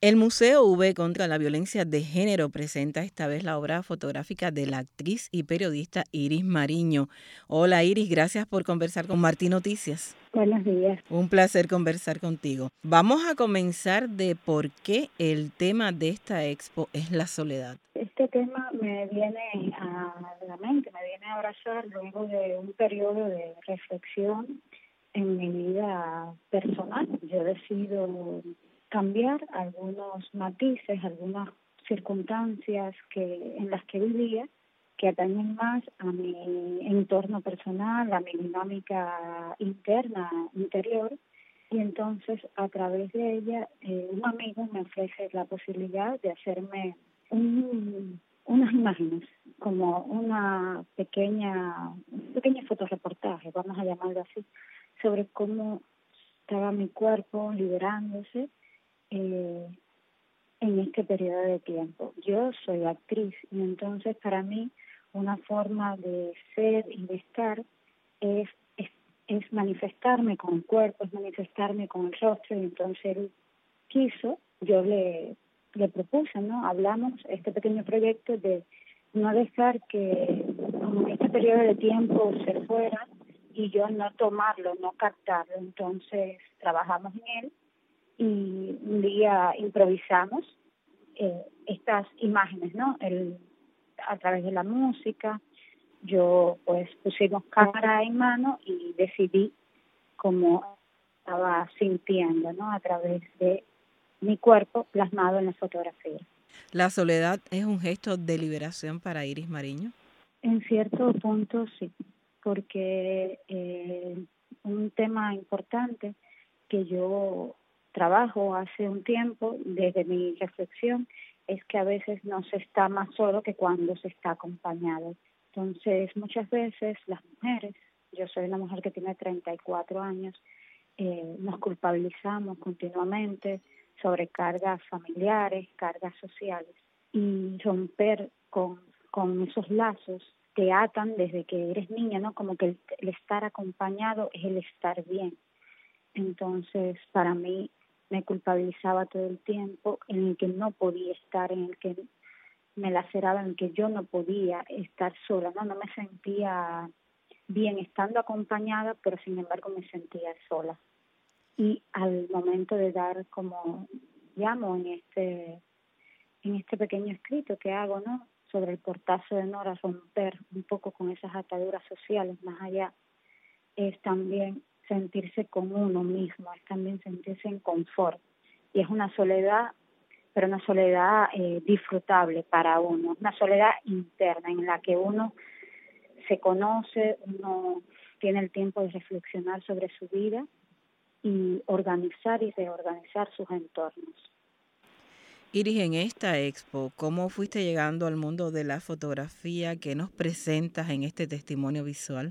El Museo V contra la Violencia de Género presenta esta vez la obra fotográfica de la actriz y periodista Iris Mariño. Hola Iris, gracias por conversar con Martí Noticias. Buenos días. Un placer conversar contigo. Vamos a comenzar de por qué el tema de esta expo es la soledad. Este tema me viene a la mente, me viene a abrazar luego de un periodo de reflexión en mi vida personal. Yo decido cambiar algunos matices, algunas circunstancias en las que vivía, que atañen más a mi entorno personal, a mi dinámica interna, interior, y entonces a través de ella un amigo me ofrece la posibilidad de hacerme unas imágenes, como un pequeño fotoreportaje, vamos a llamarlo así, sobre cómo estaba mi cuerpo liberándose en este periodo de tiempo. Yo soy actriz y entonces para mí una forma de ser y de estar es manifestarme con el cuerpo, es manifestarme con el rostro, y entonces él quiso, yo le propuse, ¿no? Hablamos este pequeño proyecto de no dejar que este periodo de tiempo se fuera y yo no tomarlo, no captarlo. Entonces trabajamos en él y un día improvisamos estas imágenes, ¿no? A través de la música, yo pues pusimos cámara en mano y decidí cómo estaba sintiendo, ¿no? A través de mi cuerpo plasmado en la fotografía. ¿La soledad es un gesto de liberación para Iris Mariño? En cierto punto sí, porque un tema importante que yo trabajo hace un tiempo desde mi reflexión es que a veces no se está más solo que cuando se está acompañado. Entonces, muchas veces las mujeres, yo soy una mujer que tiene 34 años, nos culpabilizamos continuamente sobre cargas familiares, cargas sociales, y romper con esos lazos te atan desde que eres niña, ¿no? Como que el estar acompañado es el estar bien. Entonces, para mí, me culpabilizaba todo el tiempo en el que no podía estar, en el que me laceraba, en el que yo no podía estar sola, no me sentía bien estando acompañada, pero sin embargo me sentía sola. Y al momento de dar, como llamo en este pequeño escrito que hago, ¿no?, sobre el portazo de Nora, romper un poco con esas ataduras sociales más allá, es también sentirse con uno mismo, es también sentirse en confort. Y es una soledad, pero una soledad disfrutable para uno, una soledad interna en la que uno se conoce, uno tiene el tiempo de reflexionar sobre su vida y organizar y reorganizar sus entornos. Iris, en esta expo, ¿cómo fuiste llegando al mundo de la fotografía? ¿Qué nos presentas en este testimonio visual?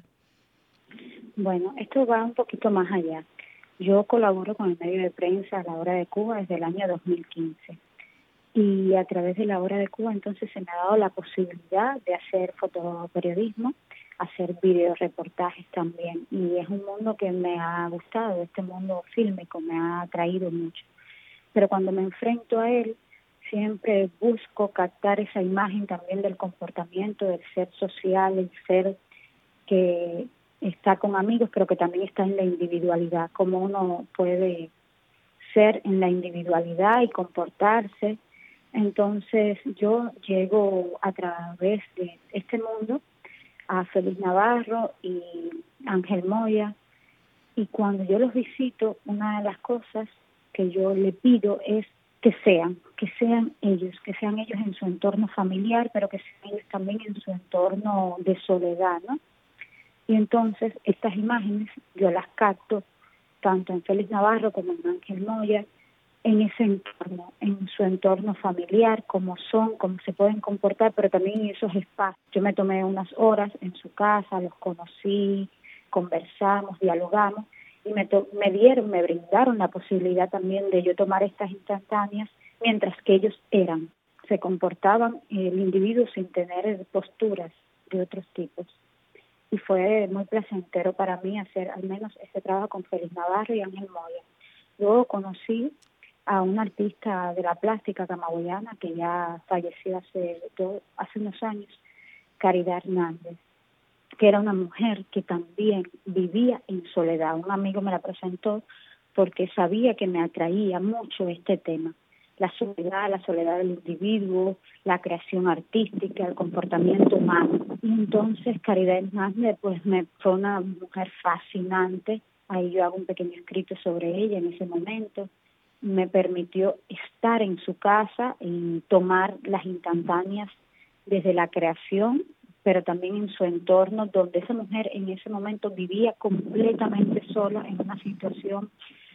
Bueno, esto va un poquito más allá. Yo colaboro con el medio de prensa La Hora de Cuba desde el año 2015. Y a través de La Hora de Cuba entonces se me ha dado la posibilidad de hacer fotoperiodismo, hacer videoreportajes también. Y es un mundo que me ha gustado, este mundo fílmico me ha atraído mucho. Pero cuando me enfrento a él, siempre busco captar esa imagen también del comportamiento, del ser social, el ser que está con amigos, pero que también está en la individualidad, cómo uno puede ser en la individualidad y comportarse. Entonces yo llego a través de este mundo a Félix Navarro y Ángel Moya, y cuando yo los visito, una de las cosas que yo le pido es que sean ellos en su entorno familiar, pero que sean ellos también en su entorno de soledad, ¿no? Y entonces estas imágenes yo las capto tanto en Félix Navarro como en Ángel Moya, en ese entorno, en su entorno familiar, cómo son, cómo se pueden comportar, pero también en esos espacios. Yo me tomé unas horas en su casa, los conocí, conversamos, dialogamos, y me brindaron la posibilidad también de yo tomar estas instantáneas mientras que ellos se comportaban el individuo sin tener posturas de otros tipos. Y fue muy placentero para mí hacer al menos ese trabajo con Félix Navarro y Ángel Moya. Luego conocí a una artista de la plástica camagüeyana que ya falleció hace unos años, Caridad Hernández, que era una mujer que también vivía en soledad. Un amigo me la presentó porque sabía que me atraía mucho este tema, la soledad del individuo, la creación artística, el comportamiento humano. Y entonces Caridad Hernández fue una mujer fascinante. Ahí yo hago un pequeño escrito sobre ella en ese momento. Me permitió estar en su casa y tomar las instantáneas desde la creación, pero también en su entorno, donde esa mujer en ese momento vivía completamente sola en una situación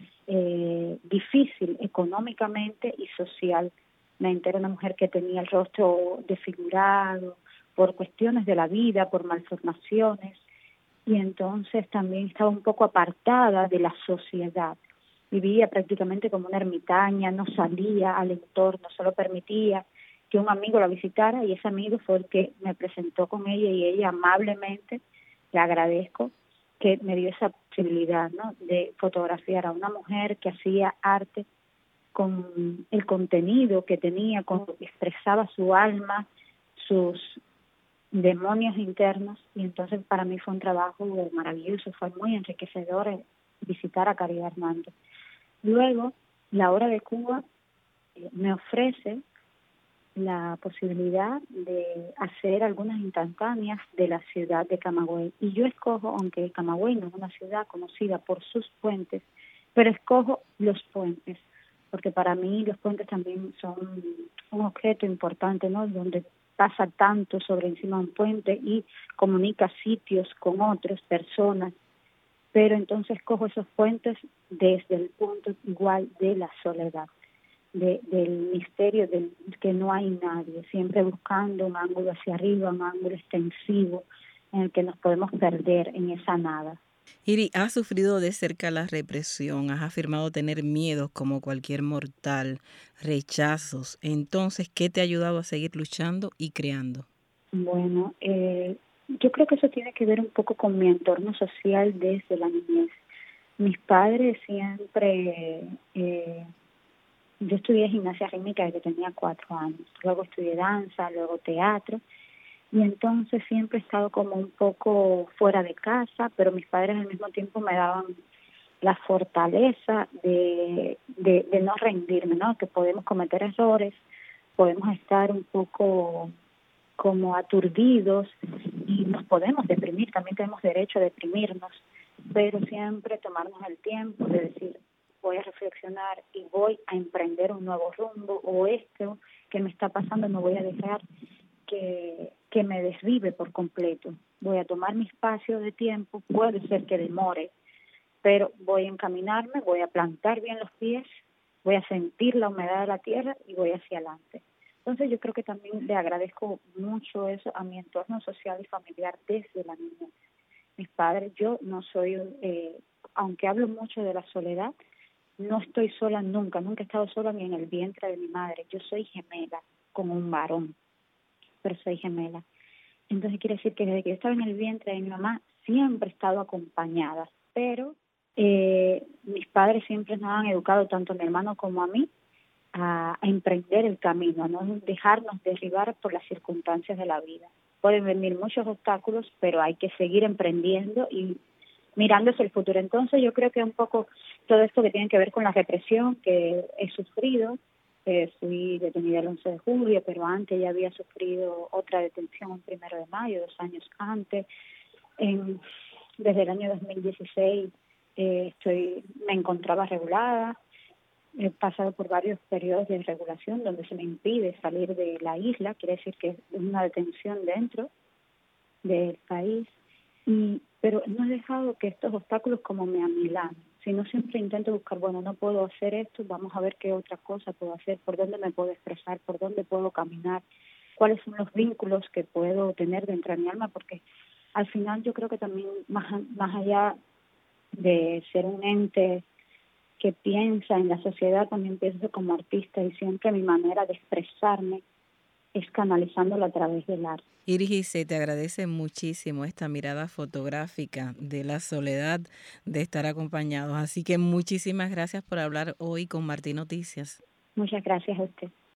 difícil económicamente y socialmente. Era una mujer que tenía el rostro desfigurado por cuestiones de la vida, por malformaciones, y entonces también estaba un poco apartada de la sociedad. Vivía prácticamente como una ermitaña, no salía al entorno, solo permitía que un amigo la visitara, y ese amigo fue el que me presentó con ella, y ella amablemente, le agradezco, que me dio esa posibilidad, ¿no?, de fotografiar a una mujer que hacía arte con el contenido que tenía, con lo que expresaba su alma, sus demonios internos, y entonces para mí fue un trabajo maravilloso, fue muy enriquecedor visitar a Caridad Hernández. Luego, la Hora de Cuba me ofrece la posibilidad de hacer algunas instantáneas de la ciudad de Camagüey. Y yo escojo, aunque Camagüey no es una ciudad conocida por sus puentes, pero escojo los puentes, porque para mí los puentes también son un objeto importante, ¿no?, donde pasa tanto sobre encima de un puente y comunica sitios con otras personas, pero entonces escojo esos puentes desde el punto igual de la soledad, del misterio del que no hay nadie, siempre buscando un ángulo hacia arriba, un ángulo extensivo en el que nos podemos perder en esa nada. Iri, has sufrido de cerca la represión, has afirmado tener miedos como cualquier mortal, rechazos. Entonces, ¿qué te ha ayudado a seguir luchando y creando? Bueno, yo creo que eso tiene que ver un poco con mi entorno social desde la niñez. Mis padres siempre... yo estudié gimnasia rítmica desde que tenía 4 años, luego estudié danza, luego teatro, y entonces siempre he estado como un poco fuera de casa, pero mis padres al mismo tiempo me daban la fortaleza de no rendirme, ¿no?, que podemos cometer errores, podemos estar un poco como aturdidos y nos podemos deprimir, también tenemos derecho a deprimirnos, pero siempre tomarnos el tiempo de decir, voy a reflexionar y voy a emprender un nuevo rumbo, o esto que me está pasando no voy a dejar que me desvive por completo. Voy a tomar mi espacio de tiempo, puede ser que demore, pero voy a encaminarme, voy a plantar bien los pies, voy a sentir la humedad de la tierra y voy hacia adelante. Entonces yo creo que también le agradezco mucho eso a mi entorno social y familiar desde la niñez. Mis padres, yo no soy, aunque hablo mucho de la soledad, no estoy sola nunca, nunca he estado sola ni en el vientre de mi madre. Yo soy gemela con un varón, pero soy gemela. Entonces quiere decir que desde que yo estaba en el vientre de mi mamá siempre he estado acompañada, pero mis padres siempre nos han educado, tanto a mi hermano como a mí, a emprender el camino, a no dejarnos derribar por las circunstancias de la vida. Pueden venir muchos obstáculos, pero hay que seguir emprendiendo y mirando hacia el futuro. Entonces yo creo que un poco todo esto que tiene que ver con la represión que he sufrido, fui detenida el 11 de julio, pero antes ya había sufrido otra detención el 1 de mayo, 2 años antes. Desde el año 2016 me encontraba regulada. He pasado por varios periodos de regulación donde se me impide salir de la isla, quiere decir que es una detención dentro del país, pero no he dejado que estos obstáculos como me amilanen, sino siempre intento buscar, bueno, no puedo hacer esto, vamos a ver qué otra cosa puedo hacer, por dónde me puedo expresar, por dónde puedo caminar, cuáles son los vínculos que puedo tener dentro de mi alma, porque al final yo creo que también más allá de ser un ente que piensa en la sociedad, también pienso como artista, y siempre mi manera de expresarme es canalizándolo a través del arte. Iris, y se te agradece muchísimo esta mirada fotográfica de la soledad de estar acompañados. Así que muchísimas gracias por hablar hoy con Martín Noticias. Muchas gracias a usted.